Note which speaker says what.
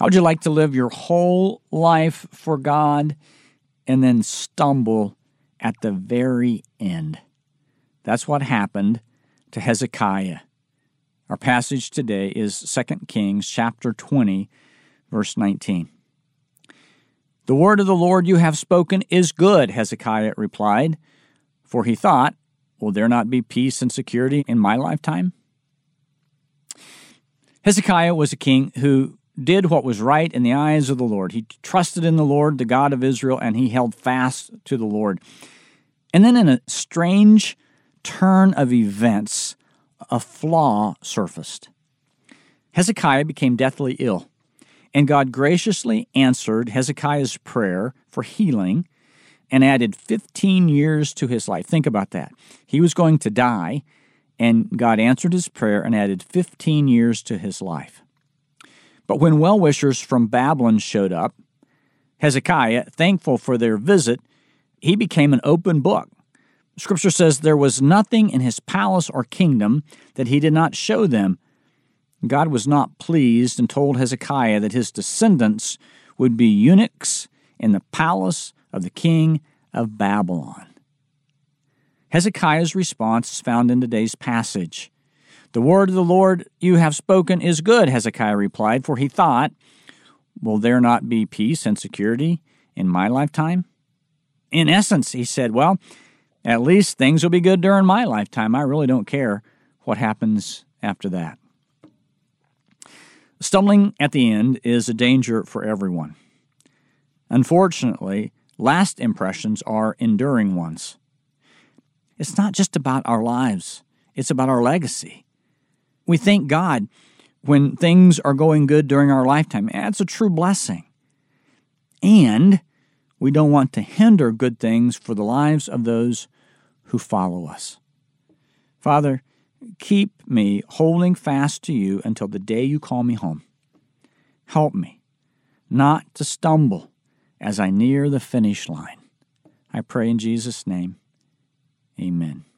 Speaker 1: How would you like to live your whole life for God and then stumble at the very end? That's what happened to Hezekiah. Our passage today is 2 Kings chapter 20, verse 19. "The word of the Lord you have spoken is good," Hezekiah replied, for he thought, "Will there not be peace and security in my lifetime?" Hezekiah was a king who did what was right in the eyes of the Lord. He trusted in the Lord, the God of Israel, and he held fast to the Lord. And then in a strange turn of events, a flaw surfaced. Hezekiah became deathly ill, and God graciously answered Hezekiah's prayer for healing and added 15 years to his life. Think about that. He was going to die, and God answered his prayer and added 15 years to his life. But when well-wishers from Babylon showed up, Hezekiah, thankful for their visit, he became an open book. Scripture says there was nothing in his palace or kingdom that he did not show them. God was not pleased and told Hezekiah that his descendants would be eunuchs in the palace of the king of Babylon. Hezekiah's response is found in today's passage. "The word of the Lord you have spoken is good," Hezekiah replied, for he thought, "Will there not be peace and security in my lifetime?" In essence, he said, well, at least things will be good during my lifetime. I really don't care what happens after that. Stumbling at the end is a danger for everyone. Unfortunately, last impressions are enduring ones. It's not just about our lives. It's about our legacy. We thank God when things are going good during our lifetime. That's a true blessing. And we don't want to hinder good things for the lives of those who follow us. Father, keep me holding fast to you until the day you call me home. Help me not to stumble as I near the finish line. I pray in Jesus' name, amen.